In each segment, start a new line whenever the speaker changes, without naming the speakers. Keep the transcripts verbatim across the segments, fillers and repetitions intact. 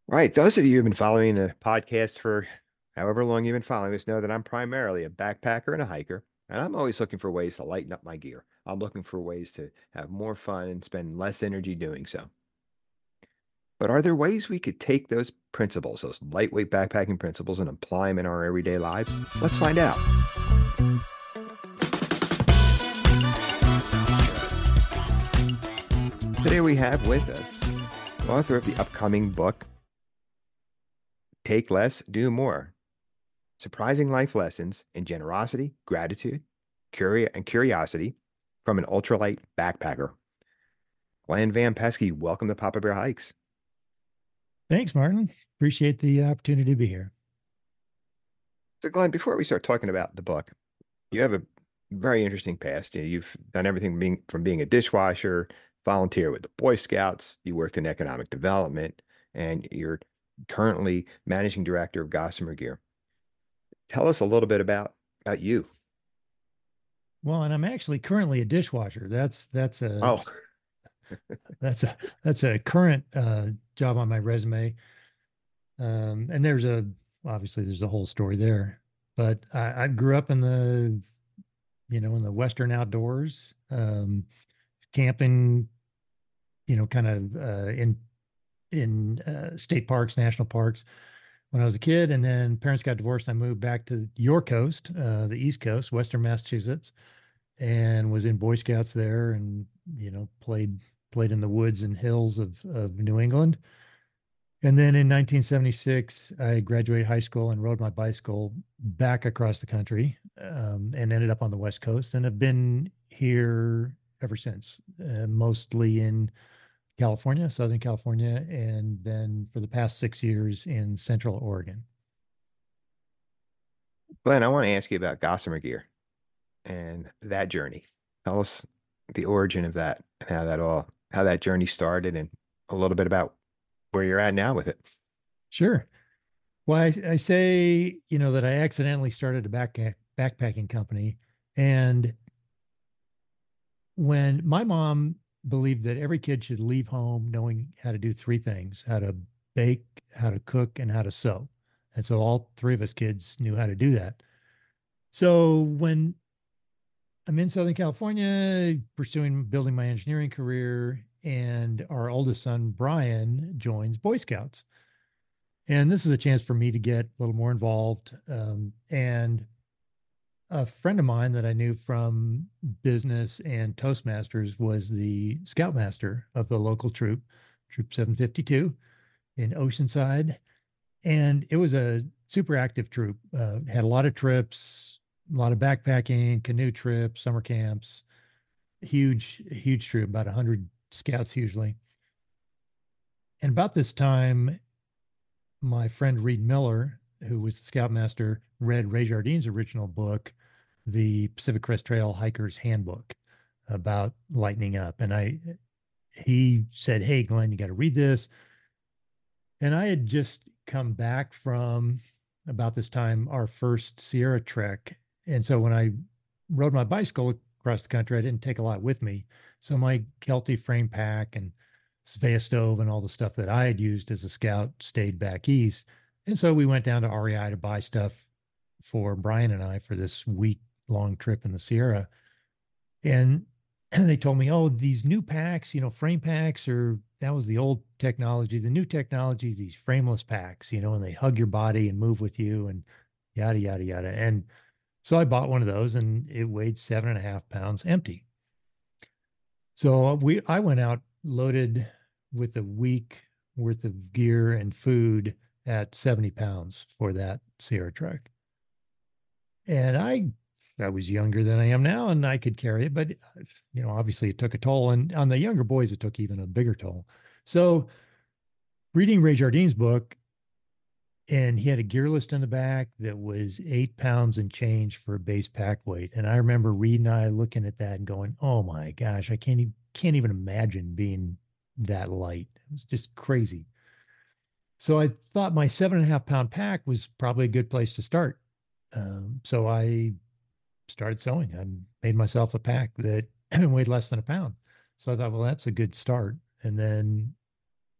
Right. Those of you who've been following the podcast for however long you've been following us know that I'm primarily a backpacker and a hiker, and I'm always looking for ways to lighten up my gear. I'm looking for ways to have more fun and spend less energy doing so. But are there ways we could take those principles, those lightweight backpacking principles, and apply them in our everyday lives? Let's find out. Today we have with us author of the upcoming book, Take Less, Do More. Surprising life lessons in generosity, gratitude, curio- and curiosity from an ultralight backpacker. Glenn Van Pesky, welcome to Papa Bear Hikes.
Thanks, Martin. Appreciate the opportunity to be here.
So, Glenn, before we start talking about the book, you have a very interesting past. You know, you've done everything being, from being a dishwasher, volunteer with the Boy Scouts, you worked in economic development, and you're currently managing director of Gossamer Gear. Tell us a little bit about, about you.
Well, and I'm actually currently a dishwasher. That's that's a
Oh,
that's a that's a current uh, job on my resume. Um, and there's a obviously there's a whole story there. But I, I grew up in the you know in the Western outdoors, um, camping. You know, kind of uh, in in uh, state parks, national parks when I was a kid, and then parents got divorced, and I moved back to your coast, uh, the East Coast, Western Massachusetts, and was in Boy Scouts there, and you know played played in the woods and hills of of New England. And then in nineteen seventy-six, I graduated high school and rode my bicycle back across the country, um, and ended up on the West Coast, and have been here ever since, uh, mostly in California, Southern California, and then for the past six years in Central Oregon.
Glenn, I want to ask you about Gossamer Gear and that journey. Tell us the origin of that and how that all, how that journey started and a little bit about where you're at now with it.
Sure. Well, I, I say, you know, that I accidentally started a back, backpacking company. And when my mom believed that every kid should leave home knowing how to do three things: how to bake, how to cook, and how to sew. And so all three of us kids knew how to do that. So when I'm in Southern California pursuing building my engineering career, and our oldest son, Brian, joins Boy Scouts. And this is a chance for me to get a little more involved. Um, and a friend of mine that I knew from business and Toastmasters was the scoutmaster of the local troop, Troop seven fifty-two in Oceanside. And it was a super active troop, uh, had a lot of trips, a lot of backpacking, canoe trips, summer camps, huge, huge troop, about one hundred scouts usually. And about this time, my friend Reed Miller, who was the scoutmaster, read Ray Jardine's original book, The Pacific Crest Trail Hiker's Handbook, about lightening up. And I, he said, "Hey, Glenn, you got to read this." And I had just come back from about this time our first Sierra trek. And so when I rode my bicycle across the country, I didn't take a lot with me. So my Kelty frame pack and Svea stove and all the stuff that I had used as a scout stayed back east. And so we went down to R E I to buy stuff for Brian and I for this week long trip in the Sierra. And they told me, "Oh, these new packs, you know, frame packs are that was the old technology. The new technology, these frameless packs, you know, and they hug your body and move with you and yada, yada, yada." And so I bought one of those, and it weighed seven and a half pounds empty. So we I went out loaded with a week worth of gear and food at seventy pounds for that Sierra trek. And I I was younger than I am now, and I could carry it, but you know, obviously it took a toll. And on the younger boys, it took even a bigger toll. So reading Ray Jardine's book, and he had a gear list in the back that was eight pounds and change for a base pack weight. And I remember reading, I looking at that and going, "Oh my gosh, I can't even can't even imagine being that light." It was just crazy. So I thought my seven and a half pound pack was probably a good place to start. Um, so I started sewing. I made myself a pack that weighed less than a pound. So I thought, well, that's a good start. And then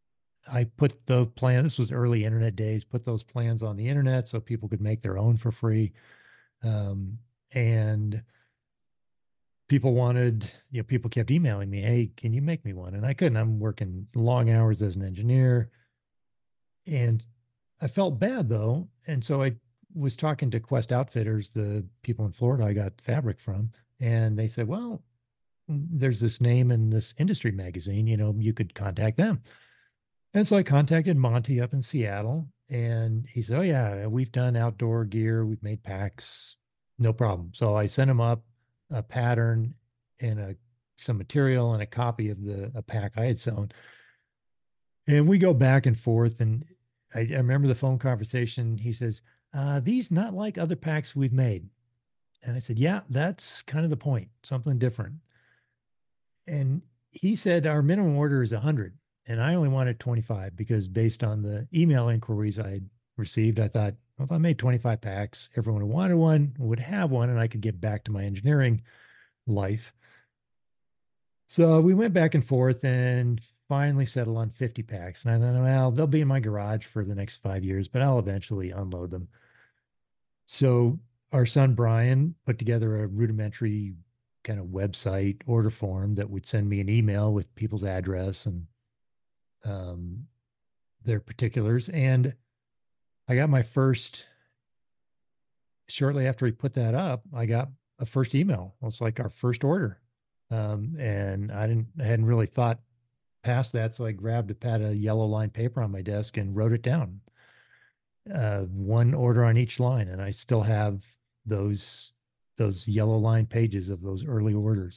I put the plan, this was early internet days, put those plans on the internet so people could make their own for free. Um, and people wanted, you know, people kept emailing me, hey, can you make me one? And I couldn't. I'm working long hours as an engineer. And I felt bad though. And so I was talking to Quest Outfitters, the people in Florida I got fabric from, and they said, well, there's this name in this industry magazine, you know, you could contact them. And so I contacted Monty up in Seattle, and he said, oh, yeah, we've done outdoor gear, we've made packs, no problem. So I sent him up a pattern and a some material and a copy of the a pack I had sewn. And we go back and forth. And I, I remember the phone conversation. He says, uh, these not like other packs we've made. And I said, yeah, that's kind of the point, something different. And he said, our minimum order is one hundred. And I only wanted twenty-five because based on the email inquiries I had received, I thought, well, if I made twenty-five packs, everyone who wanted one would have one and I could get back to my engineering life. So we went back and forth and finally settled on fifty packs. And I thought, well, they'll be in my garage for the next five years, but I'll eventually unload them. So our son Brian put together a rudimentary kind of website order form that would send me an email with people's address and um, their particulars. And I got my first, shortly after he put that up, I got a first email. It's like our first order. Um, and I didn't, I hadn't really thought past that. So I grabbed a pad of yellow line paper on my desk and wrote it down. Uh, one order on each line. And I still have those, those yellow line pages of those early orders.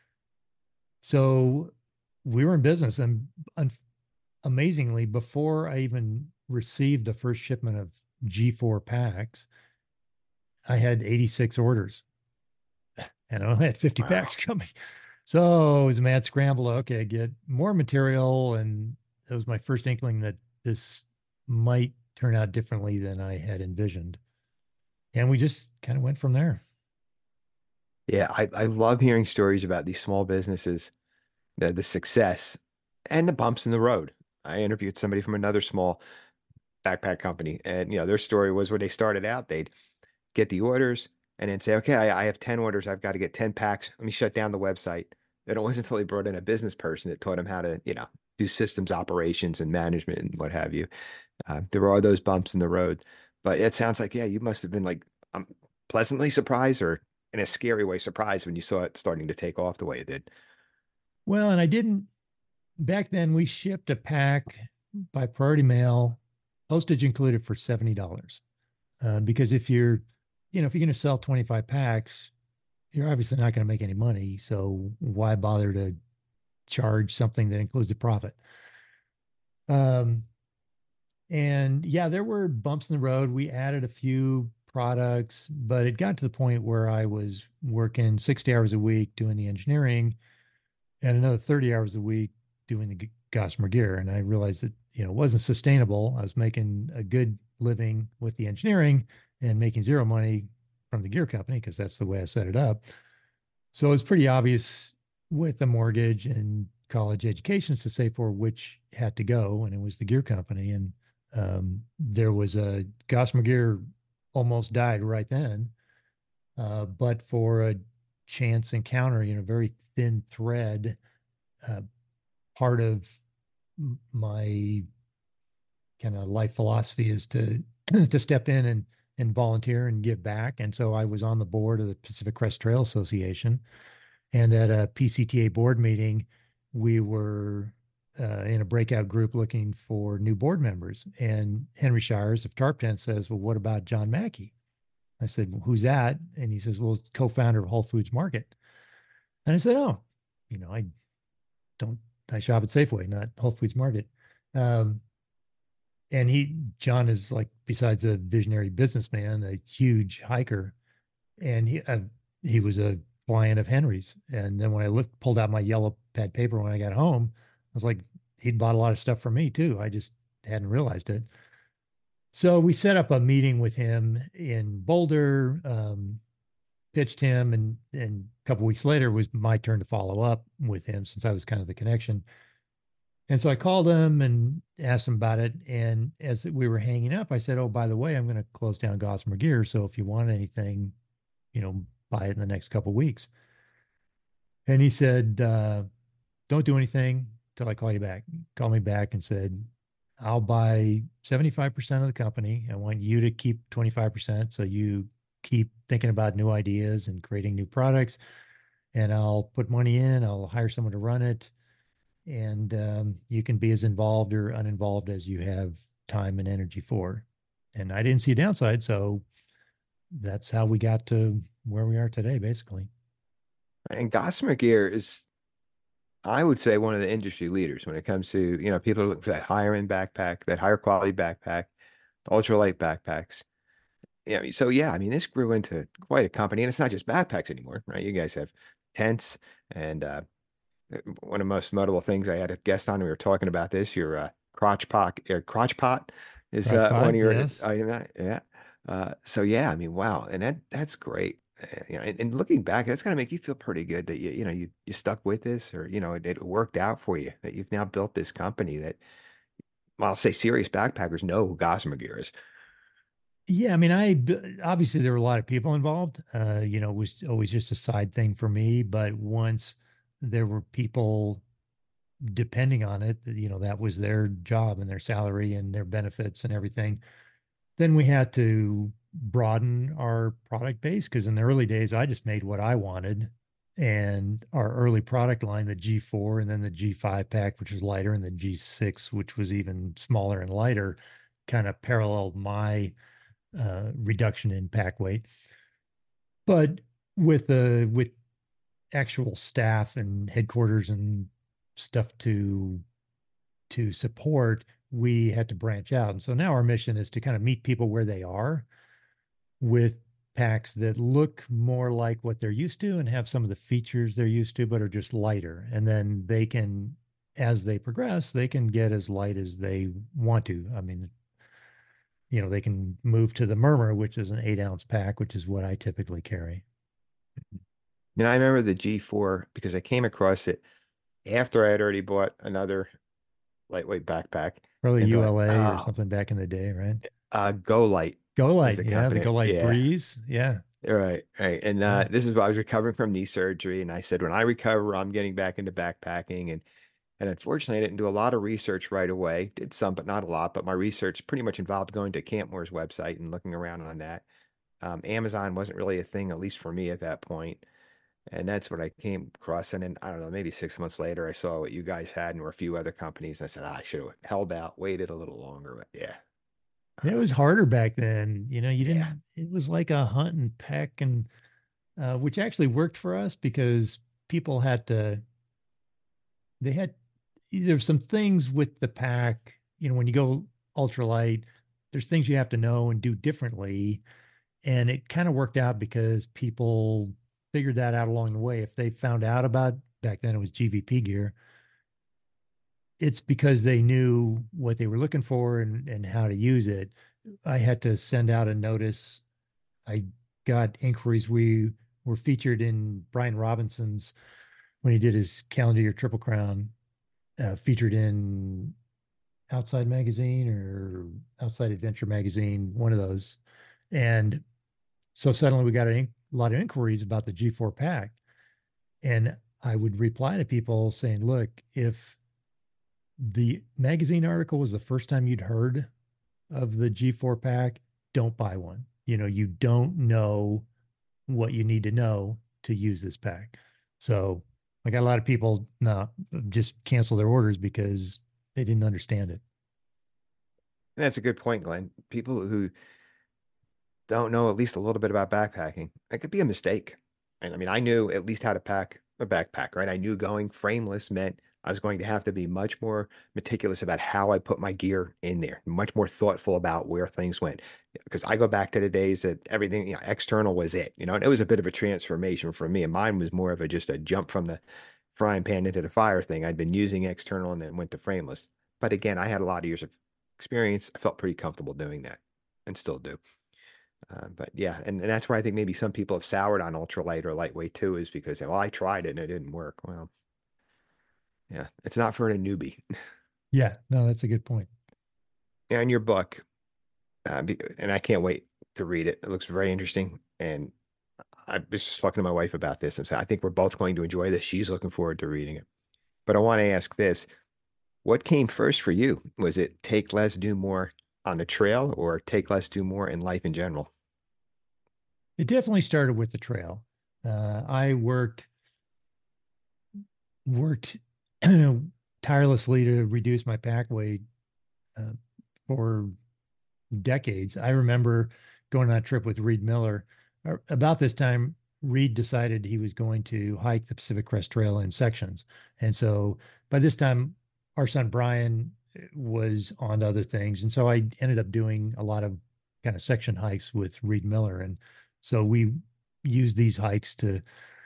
So we were in business, and amazingly, before I even received the first shipment of G four packs, I had eighty-six orders and I only had fifty
Wow.
packs coming. So it was a mad scramble. Okay, get more material. And it was my first inkling that this might turn out differently than I had envisioned. And we just kind of went from there.
Yeah, I, I love hearing stories about these small businesses, the the success and the bumps in the road. I interviewed somebody from another small backpack company, and you know, their story was when they started out, they'd get the orders and then say, okay, I, I have ten orders, I've got to get ten packs. Let me shut down the website. Then it wasn't until they brought in a business person that taught them how to, you know, do systems operations and management and what have you. Uh, there are those bumps in the road, but it sounds like, yeah, you must have been like um, pleasantly surprised or in a scary way surprised when you saw it starting to take off the way it did.
Well, and I didn't, back then we shipped a pack by priority mail, postage included for seventy dollars. Uh, because if you're, you know, if you're going to sell twenty-five packs, you're obviously not going to make any money. So why bother to charge something that includes a profit? Um, and yeah, there were bumps in the road. We added a few products, but it got to the point where I was working sixty hours a week doing the engineering and another thirty hours a week doing the Gossamer gear. And I realized that, you know, it wasn't sustainable. I was making a good living with the engineering and making zero money from the gear company because that's the way I set it up. So it was pretty obvious with the mortgage and college educations to save for which had to go, and it was the gear company. And um, there was a Gossamer gear almost died right then, uh, but for a chance encounter, you know, very thin thread, uh, part of my kind of life philosophy is to to step in and and volunteer and give back. And so I was on the board of the Pacific Crest Trail Association, and at a P C T A board meeting, we were uh, in a breakout group looking for new board members. And Henry Shires of Tarp Tent says, "Well, what about John Mackey?" I said, well, "Who's that?" And he says, "Well, co-founder of Whole Foods Market." And I said, "Oh, you know, I don't, I shop at Safeway, not Whole Foods Market." Um, and he, John is like, besides a visionary businessman, a huge hiker. And he, uh, he was a client of Henry's. And then when I looked, pulled out my yellow pad paper when I got home, I was like, he'd bought a lot of stuff from me too. I just hadn't realized it. So we set up a meeting with him in Boulder, um, pitched him, and and a couple weeks later was my turn to follow up with him since I was kind of the connection. And so I called him and asked him about it. And as we were hanging up, I said, "Oh, by the way, I'm going to close down Gossamer Gear. So if you want anything, you know, buy it in the next couple of weeks." And he said, uh, "Don't do anything till I call you back." Call me back and said, "I'll buy seventy-five percent of the company. I want you to keep twenty-five percent. So you keep thinking about new ideas and creating new products. And I'll put money in, I'll hire someone to run it. And um, you can be as involved or uninvolved as you have time and energy for." And I didn't see a downside. So that's how we got to where we are today, basically.
And Gossamer Gear is, I would say, one of the industry leaders when it comes to, you know, people looking for that higher end backpack, that higher quality backpack, ultralight backpacks. Yeah, so yeah, I mean, this grew into quite a company, and it's not just backpacks anymore, right? You guys have tents, and uh, one of the most notable things I had a guest on. We were talking about this. Your uh, crotch pot, uh, crotch pot is
Crotch
uh, one
pod,
of your
yes.
item. Yeah. Uh, so yeah, I mean, wow, and that that's great. Uh, you know, and, and looking back, that's gonna make you feel pretty good that you you know you you stuck with this, or you know it, it worked out for you, that you've now built this company that, well, I'll say serious backpackers know who Gossamer Gear is.
Yeah, I mean, I b- obviously there were a lot of people involved. Uh, you know, it was always just a side thing for me. But once there were people depending on it, you know, that was their job and their salary and their benefits and everything. Then we had to broaden our product base because in the early days, I just made what I wanted. And our early product line, the G four and then the G five pack, which was lighter, and the G six, which was even smaller and lighter, kind of paralleled my uh, reduction in pack weight. But with the with actual staff and headquarters and stuff to to support, we had to branch out. And so now our mission is to kind of meet people where they are with packs that look more like what they're used to and have some of the features they're used to, but are just lighter. And then they can, as they progress, they can get as light as they want to. I mean, you know, they can move to the Murmur, which is an eight ounce pack, which is what I typically carry.
And I remember the G four because I came across it after I had already bought another lightweight backpack
Probably
and thought,
U L A or
oh,
something back in the day, right?
uh, Go Light
Go
was
Light,
the
yeah, the
company.
Go Light
Yeah.
Breeze, yeah,
Right, right. And uh,
yeah.
this is why I was recovering from knee surgery. And I said, when I recover, I'm getting back into backpacking. And and unfortunately, I didn't do a lot of research right away. Did some, but not a lot. But my research pretty much involved going to Campmore's website and looking around on that. Um, Amazon wasn't really a thing, at least for me at that point. And that's what I came across. And then I don't know, maybe six months later, I saw what you guys had and were a few other companies. And I said, ah, I should have held out, waited a little longer. But yeah,
It
uh,
was harder back then. You know, you
yeah.
didn't, it was like a hunt and peck, and uh, which actually worked for us because people had to, they had, there's some things with the pack, you know, when you go ultralight, there's things you have to know and do differently. And it kind of worked out because people figured that out along the way. If they found out about, back then it was G V P gear, it's because they knew what they were looking for and, and how to use it. I had to send out a notice. I got inquiries. We were featured in Brian Robinson's, when he did his calendar year Triple Crown, uh, featured in Outside Magazine or Outside Adventure Magazine, one of those. And so suddenly we got a, a lot of inquiries about the G four pack. And I would reply to people saying, look, if the magazine article was the first time you'd heard of the G four pack, don't buy one. You know, you don't know what you need to know to use this pack. So I got a lot of people no, just cancel their orders because they didn't understand it.
And that's a good point, Glenn. People who don't know at least a little bit about backpacking, that could be a mistake. And I mean, I knew at least how to pack a backpack, right? I knew going frameless meant I was going to have to be much more meticulous about how I put my gear in there, much more thoughtful about where things went. Because I go back to the days that everything, you know, external was it, you know, and it was a bit of a transformation for me. And mine was more of a just a jump from the frying pan into the fire thing. I'd been using external and then went to frameless. But again, I had a lot of years of experience. I felt pretty comfortable doing that and still do. Uh, but yeah, and, and that's where I think maybe some people have soured on ultralight or lightweight too, is because, well, I tried it and it didn't work. Well, Yeah, it's not for a newbie.
Yeah, no, that's a good point.
And your book, uh, be- and I can't wait to read it. It looks very interesting. And I was just talking to my wife about this and said, I think we're both going to enjoy this. She's looking forward to reading it. But I want to ask this. What came first for you? Was it take less, do more on the trail, or take less, do more in life in general?
It definitely started with the trail. Uh, I worked worked tirelessly to reduce my pack weight uh, for decades. I remember going on a trip with Reed Miller. Uh, About this time, Reed decided he was going to hike the Pacific Crest Trail in sections. And so by this time, our son Brian was on to other things. And so I ended up doing a lot of kind of section hikes with Reed Miller. And so we used these hikes to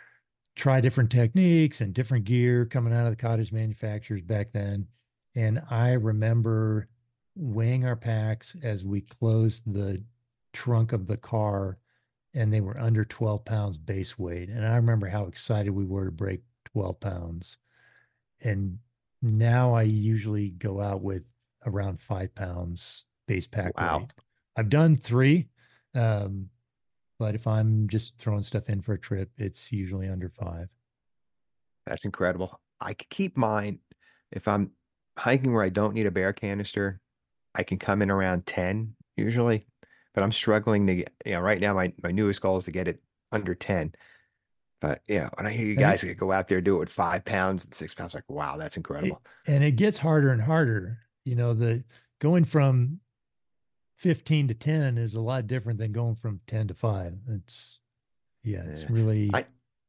try different techniques and different gear coming out of the cottage manufacturers back then. And I remember weighing our packs as we closed the trunk of the car, and they were under twelve pounds base weight. And I remember how excited we were to break twelve pounds. And now I usually go out with around five pounds base pack
Wow,
weight. I've done three. Um, but if I'm just throwing stuff in for a trip, it's usually under five.
that's incredible. I could keep mine if I'm hiking where I don't need a bear canister. I can come in around ten usually, but I'm struggling to get, you know, right now my, my newest goal is to get it under ten. But yeah, when I hear you
And it,
guys go out there do it with five pounds and six pounds, like, wow, that's
it
incredible.
and it gets harder and harder. You know, the going from fifteen to ten is a lot different than going from ten to five. It's yeah, it's
Yeah.
really
I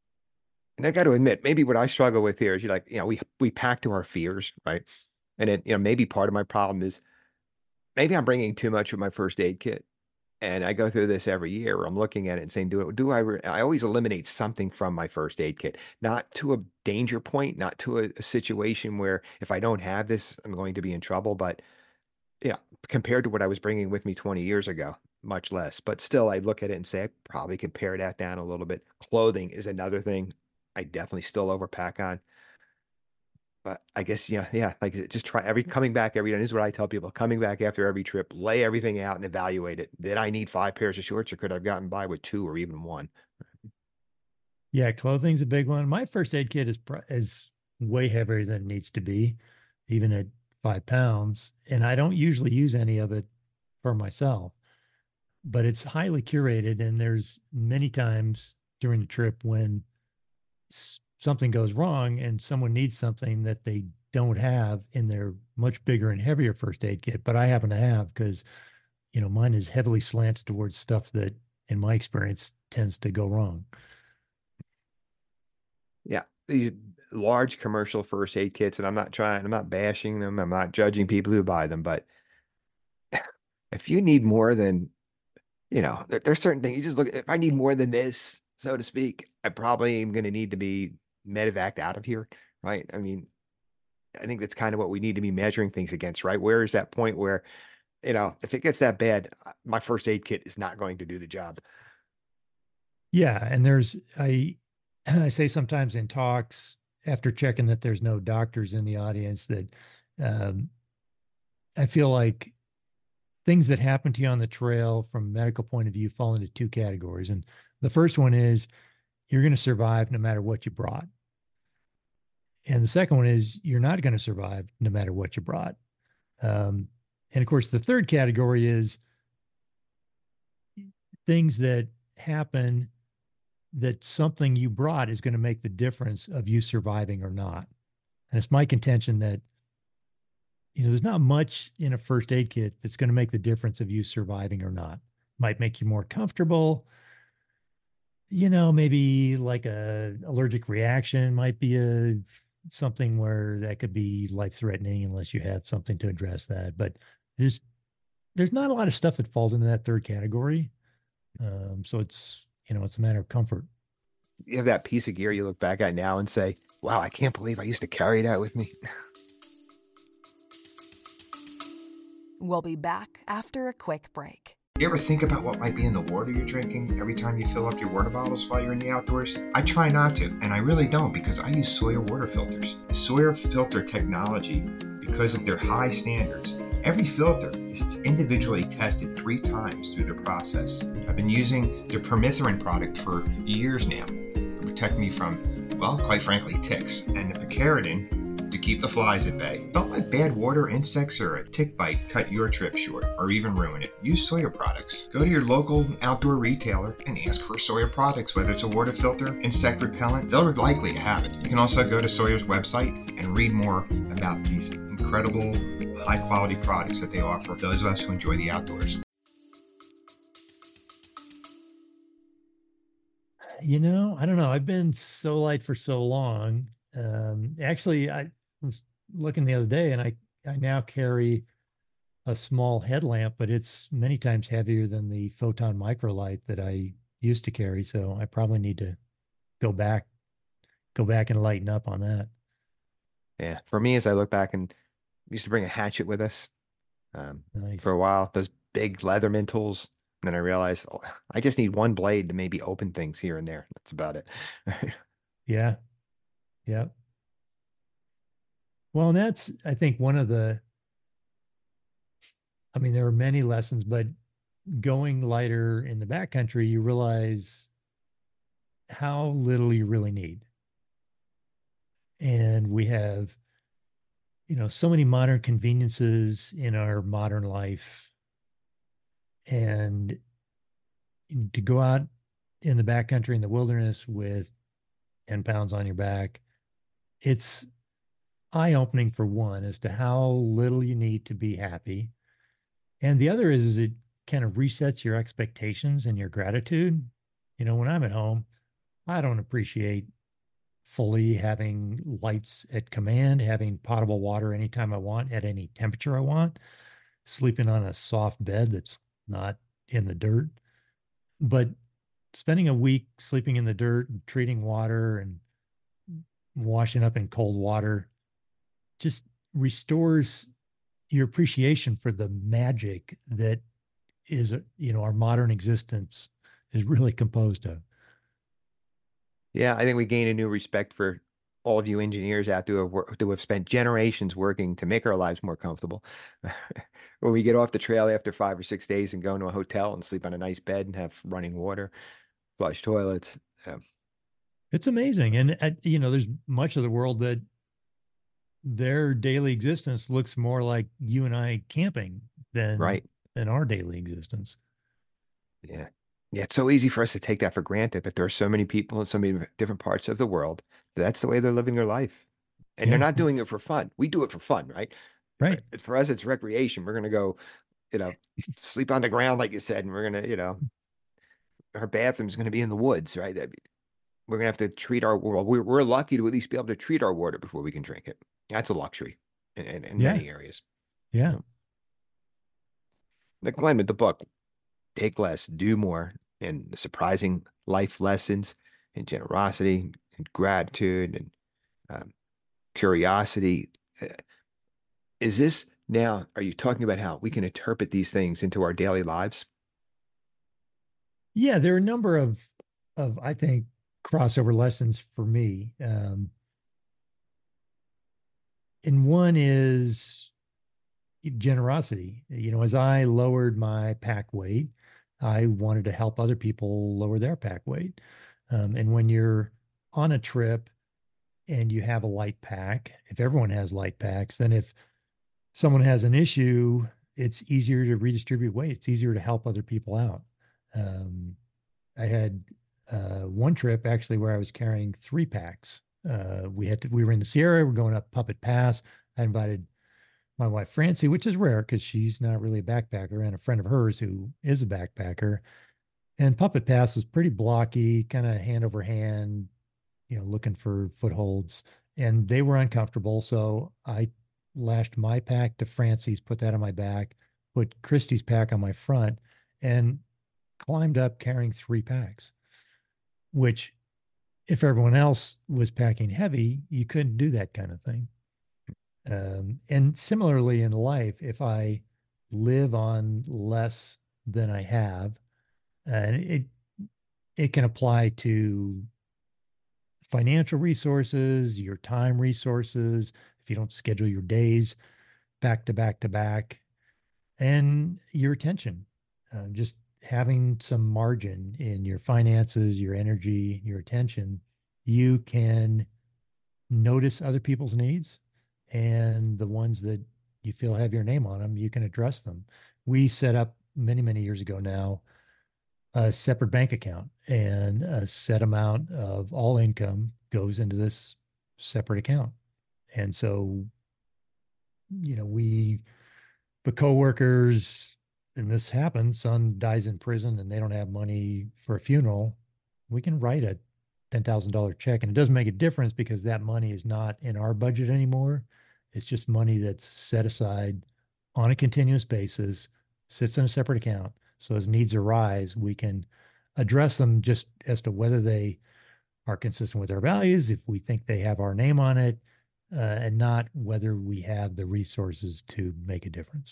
and I got to admit, maybe what I struggle with here is you're like, you know, we we pack to our fears, right? And it, you know, maybe part of my problem is maybe I'm bringing too much of my first aid kit. And I go through this every year where I'm looking at it and saying, do it, do I, re-? I always eliminate something from my first aid kit, not to a danger point, not to a, a situation where if I don't have this, I'm going to be in trouble. But yeah, compared to what I was bringing with me twenty years ago, much less. But still, I look at it and say, I probably could pare that down a little bit. Clothing is another thing I definitely still overpack on. But I guess, yeah, yeah, like just try every coming back every day. This is what I tell people coming back after every trip, lay everything out and evaluate it. Did I need five pairs of shorts or could I have gotten by with two or even one?
yeah, clothing's a big one. My first aid kit is is way heavier than it needs to be, even at five pounds. And I don't usually use any of it for myself, but it's highly curated. And there's many times during the trip when something goes wrong and someone needs something that they don't have in their much bigger and heavier first aid kit, but I happen to have because, you know, mine is heavily slanted towards stuff that, in my experience, tends to go wrong.
Yeah, these large commercial first aid kits, and I'm not trying, I'm not bashing them. I'm not judging people who buy them, but if you need more than, you know, there, there's certain things you just look, if I need more than this, so to speak, I probably am going to need to be medevaced out of here, right? I mean, I think that's kind of what we need to be measuring things against, right? Where is that point where, you know, if it gets that bad, uh, my first aid kit is not going to do the job.
Yeah, and there's I I say sometimes in talks after checking that there's no doctors in the audience that um, I feel like things that happen to you on the trail from a medical point of view fall into two categories. And the first one is you're going to survive no matter what you brought. And the second one is you're not going to survive no matter what you brought. Um, and of course, the third category is things that happen that something you brought is going to make the difference of you surviving or not. And it's my contention that, you know, there's not much in a first aid kit that's going to make the difference of you surviving or not. Might make you more comfortable. You know, maybe like a allergic reaction might be a something where that could be life threatening unless you have something to address that. But there's there's not a lot of stuff that falls into that third category. Um, so it's you know it's a matter of comfort.
You have that piece of gear you look back at now and say, wow, I can't believe I used to carry that with me.
We'll be back after a quick break.
You ever think about what might be in the water you're drinking every time you fill up your water bottles while you're in the outdoors? I try not to, and I really don't because I use Sawyer water filters. Sawyer filter technology, because of their high standards, every filter is individually tested three times through the process. I've been using the permethrin product for years now to protect me from, well, quite frankly, ticks, and the picaridin to keep the flies at bay. Don't let bad water, insects, or a tick bite cut your trip short or even ruin it. Use Sawyer products. Go to your local outdoor retailer and ask for Sawyer products, whether it's a water filter, insect repellent, they're likely to have it. You can also go to Sawyer's website and read more about these incredible, high-quality products that they offer those of us who enjoy the outdoors.
You know, I don't know. I've been so light for so long. Um, actually, I was looking the other day, and I I now carry a small headlamp, but it's many times heavier than the photon microlight that I used to carry. So I probably need to go back, go back and lighten up on that.
Yeah, for me, as I look back, and we used to bring a hatchet with us um, for
Nice.
a while, those big Leatherman tools. And then I realized, oh, I just need one blade to maybe open things here and there. That's about it.
Yeah. Yeah. Well, and that's, I think, one of the, I mean, there are many lessons, but going lighter in the backcountry, you realize how little you really need. And we have, you know, so many modern conveniences in our modern life. And to go out in the backcountry in the wilderness with ten pounds on your back, it's eye opening for one as to how little you need to be happy. And the other is, is it kind of resets your expectations and your gratitude. You know, when I'm at home, I don't appreciate fully having lights at command, having potable water anytime I want, at any temperature I want, sleeping on a soft bed that's not in the dirt. But spending a week sleeping in the dirt and treating water and washing up in cold water just restores your appreciation for the magic that is, you know, our modern existence is really composed of.
Yeah, I think we gain a new respect for all of you engineers out there who have, wor- who have spent generations working to make our lives more comfortable. When we get off the trail after five or six days and go into a hotel and sleep on a nice bed and have running water, flush toilets. Yeah,
It's amazing. And, uh, you know, there's much of the world that their daily existence looks more like you and I camping than
right.
than our daily existence.
Yeah. Yeah, it's so easy for us to take that for granted, but there are so many people in so many different parts of the world. That's the way they're living their life. And they're
Yeah,
not doing it for fun. We do it for fun, right?
right.
For us, it's recreation. We're gonna go, you know, sleep on the ground, like you said, and we're gonna, you know, our bathroom's gonna be in the woods, right? We're gonna have to treat our well, we're we're lucky to at least be able to treat our water before we can drink it. That's a luxury in, in, in
Yeah,
many areas.
yeah.
So, like Glenn with the book, Take Less, Do More, and the surprising life lessons and generosity and gratitude and um, curiosity. Uh, Is this now, are you talking about how we can interpret these things into our daily lives?
Yeah, there are a number of of I think crossover lessons for me. Um, and one is generosity. You know, as I lowered my pack weight, I wanted to help other people lower their pack weight. Um, and when you're on a trip and you have a light pack, if everyone has light packs, then if someone has an issue, it's easier to redistribute weight. It's easier to help other people out. Um, I had uh, one trip actually where I was carrying three packs. Uh, we had to, we were in the Sierra, we're going up Puppet Pass. I invited my wife Francie, which is rare because she's not really a backpacker, and a friend of hers who is a backpacker. And Puppet Pass was pretty blocky, kind of hand over hand, you know, looking for footholds. And they were uncomfortable. So I lashed my pack to Francie's, put that on my back, put Christy's pack on my front, and climbed up carrying three packs, which if everyone else was packing heavy, you couldn't do that kind of thing. Um, and similarly in life, if I live on less than I have. And it it can apply to financial resources, your time resources, if you don't schedule your days back to back to back, and your attention. Uh, just having some margin in your finances, your energy, your attention, you can notice other people's needs, and the ones that you feel have your name on them, you can address them. We set up many, many years ago now a separate bank account, and a set amount of all income goes into this separate account. And so, you know, we, the coworkers, and this happens, son dies in prison and they don't have money for a funeral, we can write a ten thousand dollars check. And it doesn't make a difference because that money is not in our budget anymore. It's just money that's set aside on a continuous basis, sits in a separate account. So as needs arise, we can address them just as to whether they are consistent with our values, if we think they have our name on it, uh, and not whether we have the resources to make a difference.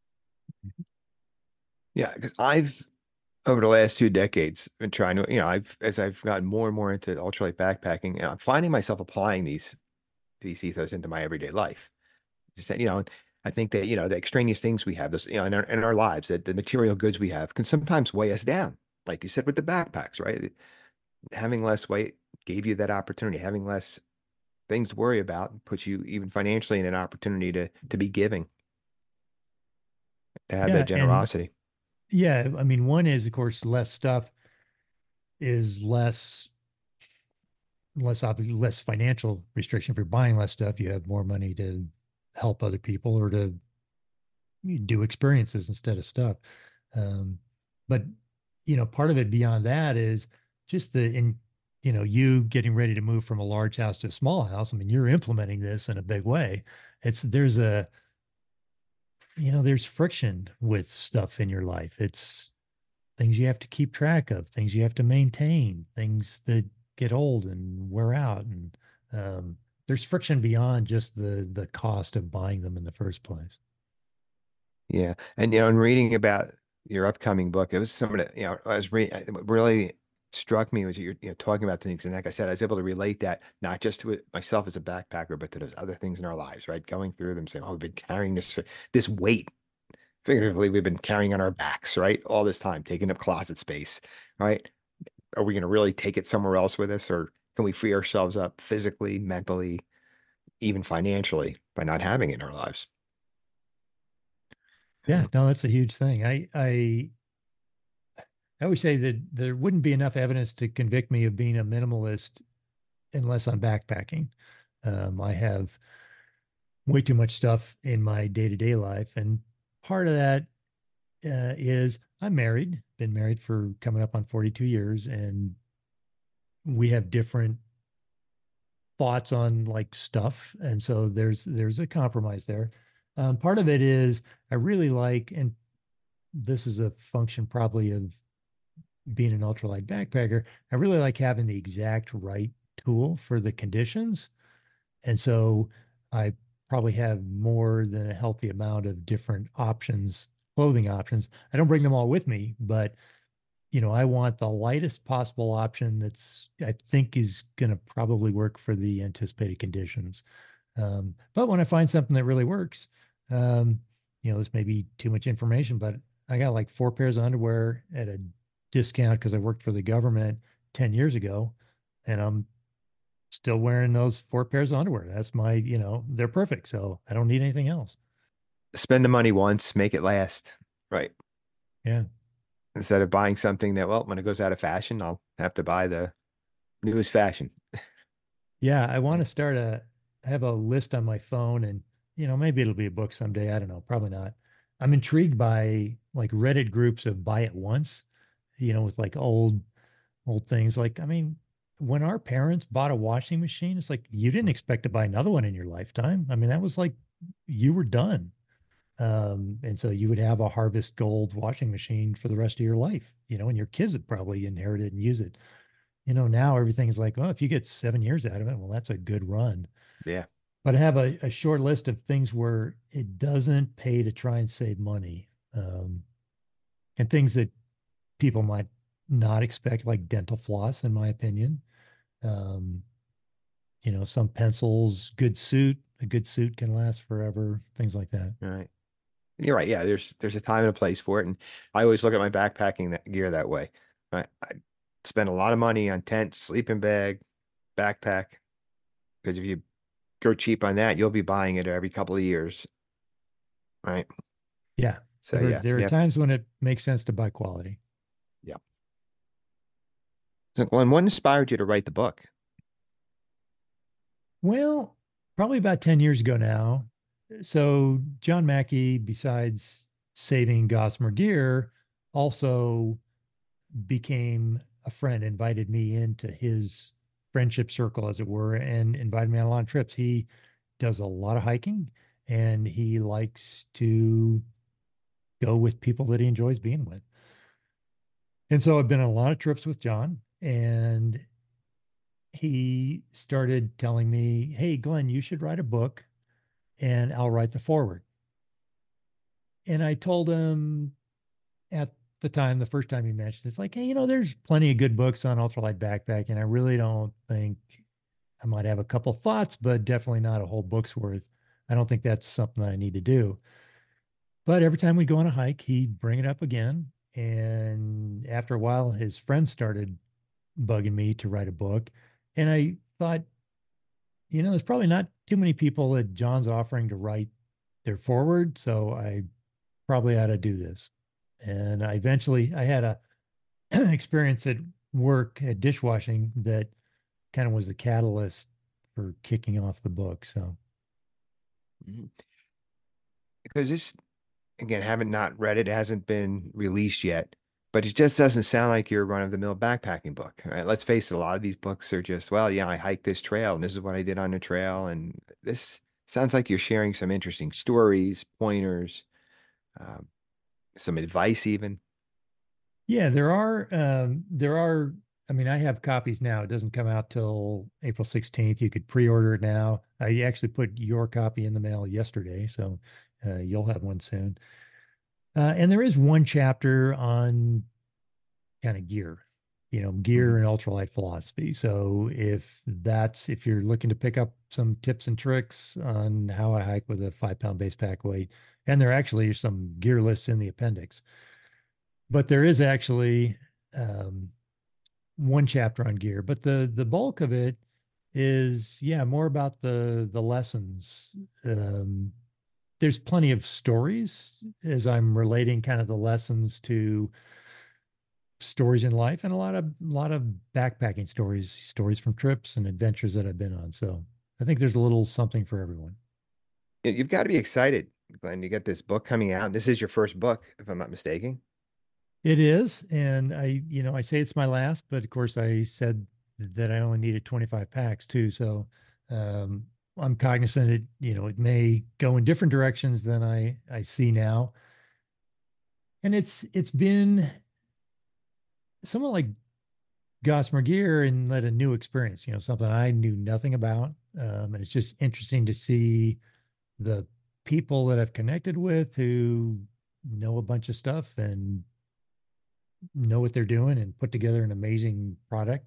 Yeah, because I've over the last two decades been trying to, you know, I've as I've gotten more and more into ultralight backpacking, and I'm finding myself applying these these ethos into my everyday life. Just that, you know, I think that, you know, the extraneous things we have, this, you know, in our in our lives, that the material goods we have can sometimes weigh us down. Like you said with the backpacks, right? Having less weight gave you that opportunity. Having less things to worry about puts you even financially in an opportunity to to be giving, to have that
Yeah. And
generosity.
yeah, I mean, one is, of course, less stuff is less, less obviously less financial restriction. If you're buying less stuff, you have more money to help other people or to do experiences instead of stuff. Um, but you know, part of it beyond that is just the in you know, you getting ready to move from a large house to a small house. I mean, you're implementing this in a big way. It's there's a you know, there's friction with stuff in your life. It's things you have to keep track of, things you have to maintain, things that get old and wear out, and um, there's friction beyond just the the cost of buying them in the first place.
Yeah. And, you know, in reading about your upcoming book, it was some of the, you know, I was reading, what really struck me was you're, you know, talking about things. And like I said, I was able to relate that not just to it, myself as a backpacker, but to those other things in our lives, right? Going through them saying, oh, we've been carrying this, this weight, figuratively, we've been carrying on our backs, right? All this time, taking up closet space, right? Are we going to really take it somewhere else with us? Or can we free ourselves up physically, mentally, even financially by not having it in our lives?
Yeah,
Yeah.
no, that's a huge thing. I I I always say that there wouldn't be enough evidence to convict me of being a minimalist unless I'm backpacking. Um, I have way too much stuff in my day-to-day life, and part of that uh, is I'm married, been married for coming up on forty-two years, and we have different thoughts on like stuff, and so there's there's a compromise there. Um, part of it is I really like, and this is a function probably of being an ultralight backpacker, I really like having the exact right tool for the conditions. And so I probably have more than a healthy amount of different options, clothing options. I don't bring them all with me, but you know, I want the lightest possible option that's I think is going to probably work for the anticipated conditions. Um, but when I find something that really works, um, you know, this may be too much information, but I got like four pairs of underwear at a discount because I worked for the government ten years ago, and I'm still wearing those four pairs of underwear. That's my, you know, they're perfect. So I don't need anything else.
Spend the money once, make it last. Right.
Yeah.
Instead of buying something that, well, when it goes out of fashion, I'll have to buy the newest fashion.
Yeah. I want to start a, I have a list on my phone, and, you know, maybe it'll be a book someday. I don't know. Probably not. I'm intrigued by like Reddit groups of buy it once, you know, with like old, old things. Like, I mean, when our parents bought a washing machine, it's like you didn't expect to buy another one in your lifetime. I mean, that was like you were done. Um, and so you would have a Harvest Gold washing machine for the rest of your life, you know, and your kids would probably inherit it and use it. You know, now everything is like, well, if you get seven years out of it, well, that's a good run.
Yeah.
But I have a, a short list of things where it doesn't pay to try and save money. Um, and things that people might not expect, like dental floss, in my opinion. Um, you know, some pencils, good suit, a good suit can last forever, things like that.
All right. You're right. Yeah, there's there's a time and a place for it, and I always look at my backpacking that gear that way. I, I spend a lot of money on tent, sleeping bag, backpack, because if you go cheap on that, you'll be buying it every couple of years, right?
Yeah.
So
There are,
yeah,
there are
yeah,
times when it makes sense to buy quality.
yeah. So Glenn, what inspired you to write the book?
Well, probably about ten years ago now. So John Mackey, besides saving Gossamer Gear, also became a friend, invited me into his friendship circle, as it were, and invited me on a lot of trips. He does a lot of hiking and he likes to go with people that he enjoys being with. And so I've been on a lot of trips with John, and he started telling me, "Hey, Glenn, you should write a book and I'll write the forward." And I told him at the time, the first time he mentioned it, it's like, hey, you know, there's plenty of good books on ultralight backpacking. I really don't think I might have a couple thoughts, but definitely not a whole book's worth. I don't think that's something that I need to do. But every time we go on a hike, he'd bring it up again. And after a while, his friends started bugging me to write a book. And I thought, you know, there's probably not too many people that John's offering to write their forward. So I probably ought to do this. And I eventually I had a experience at work at dishwashing that kind of was the catalyst for kicking off the book. So
Mhm. Because this, again, haven't not read it, hasn't been released yet, but it just doesn't sound like your run-of-the-mill backpacking book, right? Let's face it, a lot of these books are just, well, yeah, I hiked this trail and this is what I did on the trail. And this sounds like you're sharing some interesting stories, pointers, um, some advice even.
yeah, there are um, there are. I mean, I have copies now. It doesn't come out till April sixteenth. You could pre-order it now. I actually put your copy in the mail yesterday, so uh, you'll have one soon. Uh, and there is one chapter on kind of gear, you know,
Mhm.
gear and ultralight philosophy. So if that's if you're looking to pick up some tips and tricks on how I hike with a five pound base pack weight, and there actually are some gear lists in the appendix, but there is actually um, one chapter on gear. But the the bulk of it is, yeah, more about the the lessons. Um, there's plenty of stories as I'm relating kind of the lessons to stories in life, and a lot of a lot of backpacking stories, stories from trips and adventures that I've been on. So I think there's a little something for everyone.
Yeah, you've got to be excited, Glenn. You got this book coming out. This is your first book, if I'm not mistaken.
It is, and I, you know, I say it's my last, but of course I said that I only needed twenty-five packs too. So um, I'm cognizant it, you know, it may go in different directions than I I see now, and it's it's been somewhat like Gossamer Gear and led a new experience. You know, something I knew nothing about, um, and it's just interesting to see the people that I've connected with who know a bunch of stuff and know what they're doing and put together an amazing product.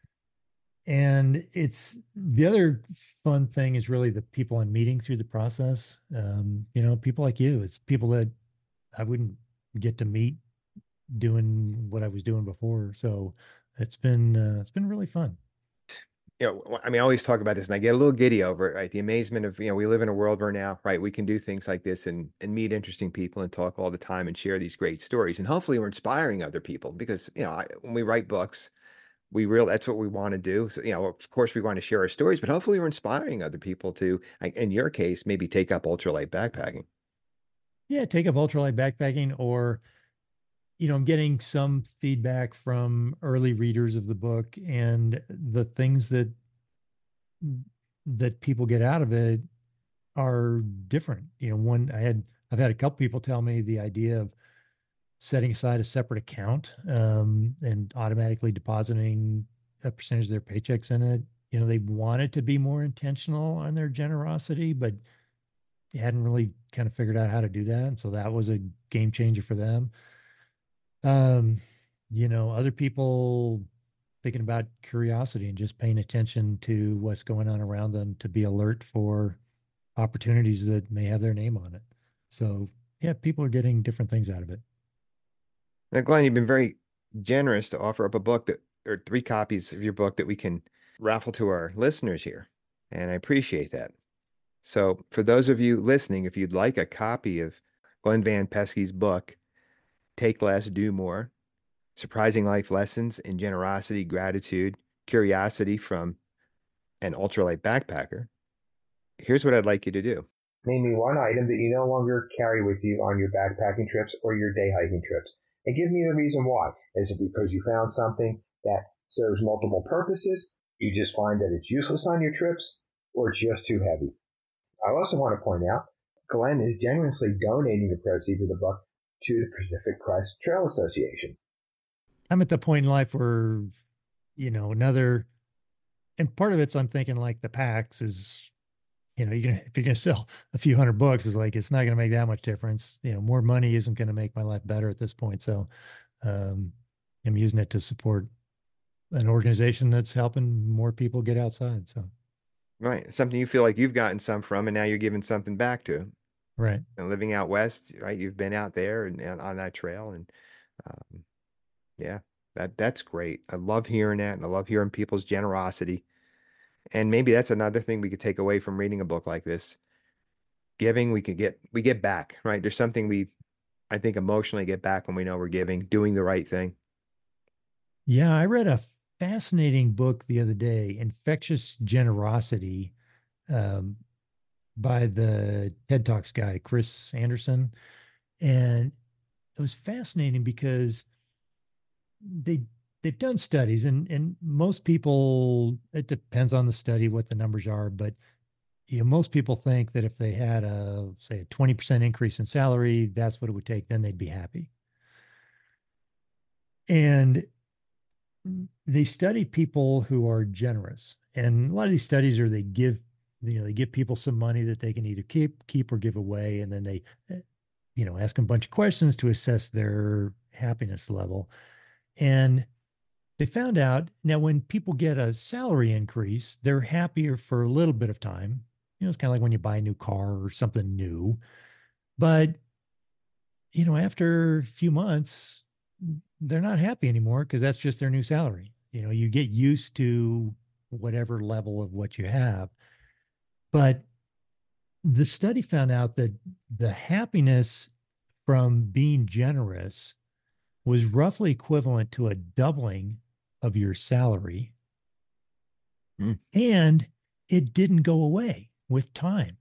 And it's the other fun thing is really the people I'm meeting through the process. Um, you know, people like you, it's people that I wouldn't get to meet doing what I was doing before. So it's been, uh, it's been really fun.
You know, I mean, I always talk about this and I get a little giddy over it, right? The amazement of, you know, we live in a world where now, right, we can do things like this and and meet interesting people and talk all the time and share these great stories. And hopefully we're inspiring other people because, you know, I, when we write books, we real that's what we want to do. So, you know, of course we want to share our stories, but hopefully we're inspiring other people to, like, in your case, maybe take up ultralight backpacking.
Yeah, take up ultralight backpacking, or you know, I'm getting some feedback from early readers of the book, and the things that that people get out of it are different. You know, one I had I've had a couple people tell me the idea of setting aside a separate account um, and automatically depositing a percentage of their paychecks in it. You know, they wanted to be more intentional on their generosity, but they hadn't really kind of figured out how to do that. And so that was a game changer for them. Um, you know, other people thinking about curiosity and just paying attention to what's going on around them to be alert for opportunities that may have their name on it. So, yeah, people are getting different things out of it.
Now, Glenn, you've been very generous to offer up a book that, or three copies of your book that we can raffle to our listeners here. And I appreciate that. So, for those of you listening, if you'd like a copy of Glenn Van Pesky's book, Take Less, Do More, Surprising Life Lessons in Generosity, Gratitude, Curiosity from an Ultralight Backpacker, here's what I'd like you to do.
Name me one item that you no longer carry with you on your backpacking trips or your day hiking trips, and give me the reason why. Is it because you found something that serves multiple purposes, you just find that it's useless on your trips, or it's just too heavy? I also want to point out, Glenn is generously donating the proceeds of the book to the Pacific Crest Trail Association.
I'm at the point in life where, you know, another, and part of it's I'm thinking like the packs is, you know, you're gonna if you're gonna sell a few hundred books, it's like it's not gonna make that much difference. You know, more money isn't gonna make my life better at this point. So um, I'm using it to support an organization that's helping more people get outside. So
Right. Something you feel like you've gotten some from, and now you're giving something back to.
right.
And living out west, right? You've been out there and, and on that trail, and um, yeah, that that's great. I love hearing that, and I love hearing people's generosity. And maybe that's another thing we could take away from reading a book like this. Giving, we could get we get back, right? There's something we, I think, emotionally get back when we know we're giving, doing the right thing.
Yeah, I read a fascinating book the other day, Infectious Generosity, um, by the TED Talks guy, Chris Anderson. And it was fascinating because they they've done studies, and and most people, it depends on the study what the numbers are, but you know, most people think that if they had a say a twenty percent increase in salary, that's what it would take, then they'd be happy. And they study people who are generous. And a lot of these studies are they give, you know, they give people some money that they can either keep, keep or give away. And then they, you know, ask them a bunch of questions to assess their happiness level. And they found out now when people get a salary increase, they're happier for a little bit of time. You know, it's kind of like when you buy a new car or something new. But, you know, after a few months, they're not happy anymore because that's just their new salary. You know, you get used to whatever level of what you have. But the study found out that the happiness from being generous was roughly equivalent to a doubling of your salary.
Mm.
And it didn't go away with time.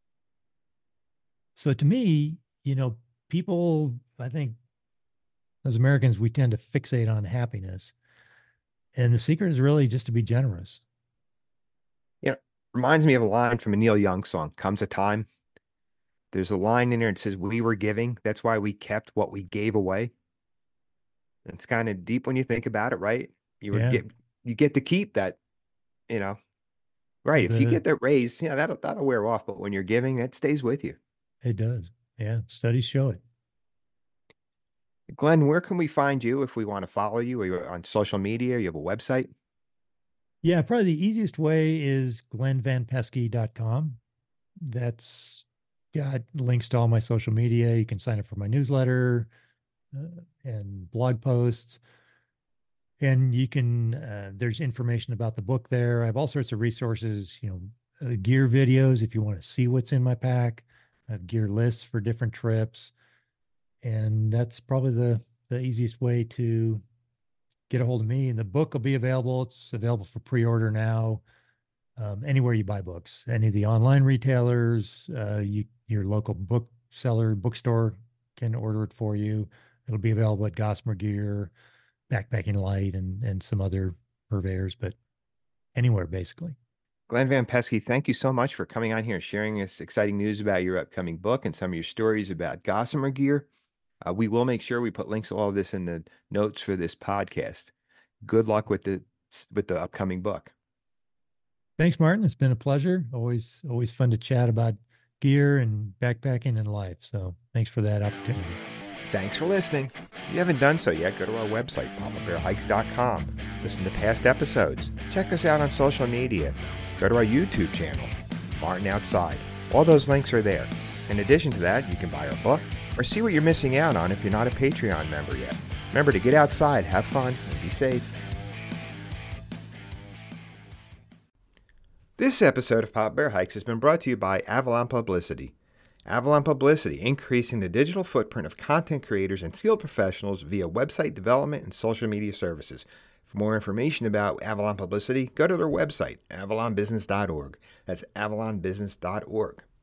So to me, you know, people, I think as Americans, we tend to fixate on happiness. And the secret is really just to be generous.
You know, reminds me of a line from a Neil Young song, Comes a Time. There's a line in there that says, "We were giving. That's why we kept what we gave away." It's kind of deep when you think about it, right? You were
Yeah.
get you get to keep that, you know. Right. If you
The
get that raise, yeah, that'll that'll wear off. But when you're giving, that stays with you.
it does. Yeah. Studies show it.
Glenn, where can we find you if we want to follow you? Are you on social media? You have a website?
Yeah, probably the easiest way is glenn van pesky dot com. That's got links to all my social media. You can sign up for my newsletter uh, and blog posts. And you can, uh, there's information about the book there. I have all sorts of resources, you know, uh, gear videos if you want to see what's in my pack. I have gear lists for different trips. And that's probably the, the easiest way to get a hold of me. And the book will be available. It's available for pre-order now. Um, anywhere you buy books, any of the online retailers, uh, you, your local bookseller, bookstore can order it for you. It'll be available at Gossamer Gear, Backpacking Light, and and some other purveyors, but anywhere basically.
Glenn Van Pesky, thank you so much for coming on here and sharing this exciting news about your upcoming book and some of your stories about Gossamer Gear. Uh, we will make sure we put links to all of this in the notes for this podcast. Good luck with the with the upcoming book.
Thanks, Martin. It's been a pleasure. Always always fun to chat about gear and backpacking and life. So thanks for that opportunity.
Thanks for listening. If you haven't done so yet, go to our website, papa bear hikes dot com. Listen to past episodes. Check us out on social media. Go to our YouTube channel, Martin Outside. All those links are there. In addition to that, you can buy our book or see what you're missing out on if you're not a Patreon member yet. Remember to get outside, have fun, and be safe. This episode of Papa Bear Hikes has been brought to you by Avalon Publicity. Avalon Publicity, increasing the digital footprint of content creators and skilled professionals via website development and social media services. For more information about Avalon Publicity, go to their website, avalon business dot org. That's avalon business dot org.